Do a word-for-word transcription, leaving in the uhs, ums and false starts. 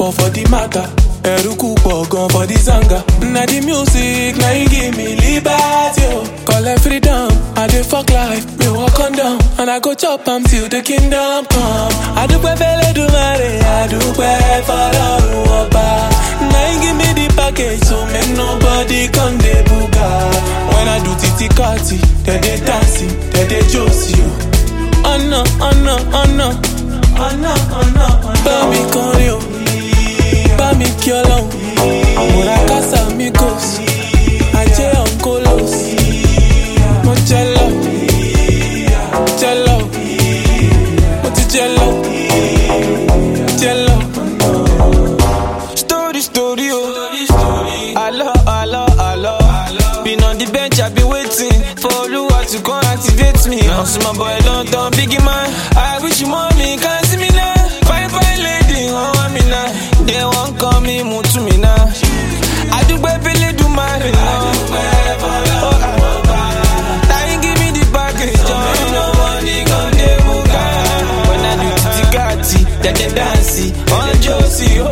pọ̀ for the matter. Eruku pọ̀ gan for the zanga. Na the music, na you give me liberty. Oh. Collect freedom, I dey fuck life, me walk on down. And I go chop am till the kingdom come. Adúpẹ́ f'Ẹlẹ́dùmarè, adúpẹ́ f'Ọlọ́run ọba. Na you give me the package, so make nobody come dey buga. When I do titi kati, they dey dancing, they dey josi yo. Oh no, oh no, oh no, oh no, oh no, oh no. Bá mi kọrin o, bá mi kí Ọlọ́run. Àmúra kásá mi gòs, ajé ọ̀nkólós. Mo jẹ lọ, jẹ lọ, mo ti jẹ lọ, jẹ lọ. Story, story, oh. Allo, allo, allo. Been on the bench, I've been waiting for Oluwa to come activate me. I'm my boy London, biggie man. I wish you mommy can see me now. Fine, fine lady, oh, I'm in now. They won't call me, move to me now. I do baby, do my thing. Now you give me the package, oh. Nobody gon' dey buga. When I do titi kati, they dey dance, on Josie, oh.